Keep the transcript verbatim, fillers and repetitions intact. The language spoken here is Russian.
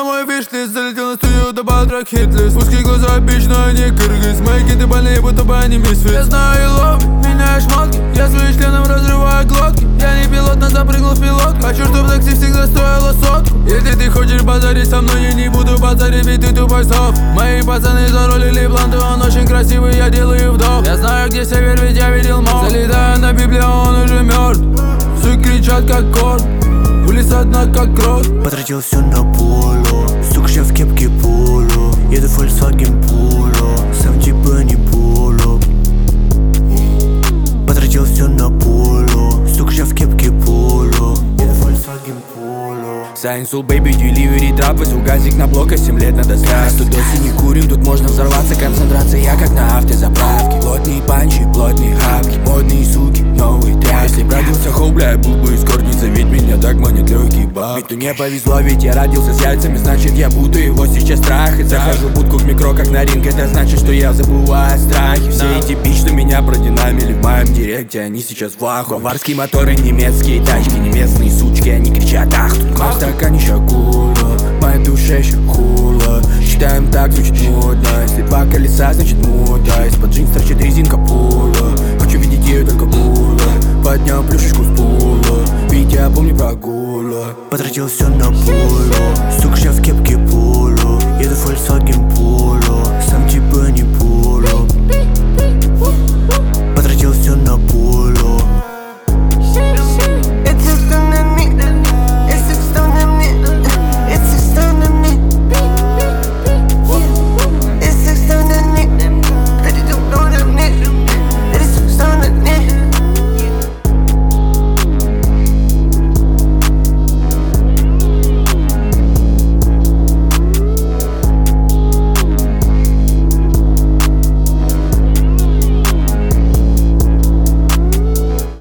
мой виш-лист. Залетел на студию, добавил трек хит-лист. Узкие глаза, обычно не кыргыз. Мои киты больные, будто бы они мисфит. Я знаю и лови, меняю шмотки. Я своим членом разрываю глотки. Я не пилот, но запрыгнул в пилотку. Хочу, чтоб такси всегда стоило сотку. Если ты хочешь базарить со мной, я не буду базарить, ведь ты тупой сов. Мои пацаны заролили бланты, он очень красивый, я делаю вдох. Я знаю, где север, ведь я видел мол. Залетаю на Библию, он уже мертв. Все кричат как кот, улиц одна как крот. Потратил все на поло, сука, сейчас в кепке поло. Еду Volkswagen Polo, сам типа не поло. Потратил все на поло, сука, сейчас в кепке поло. Еду Volkswagen Polo. Сайнсул, бэйби, деливери, трап, везу газик на блок, а семь лет надо сдать. Тут доси не курим, тут можно взорваться. Концентрация, я как на автозаправке. Плотные панчи, плотные хапки, модные суки, новые тряпки. Если б родился хоу, бля, я был бы из корница, ведь меня так манит легкий баб. Ведь ну не повезло, ведь я родился с яйцами, значит я буду его сейчас трахать. Захожу в будку в микро, как на ринг, это значит, что я забываю страхи. Все эти бич, что меня продинамили в моем директе, они сейчас в ахуе. Баварские моторы, немецкие тачки, не местные сучки, они кричат ах, тут мах. В стакане шакула, в моей душе еще хула. Считаем так, звучит модно. Если два колеса, значит мута. Из-под джинс торчит резинка пола. Хочу видеть ее только була. Поднял плюшечку с пола, ведь я помню прогула. Потратил все на поло, сука, сейчас в кепке поло. Еду Volkswagen Polo.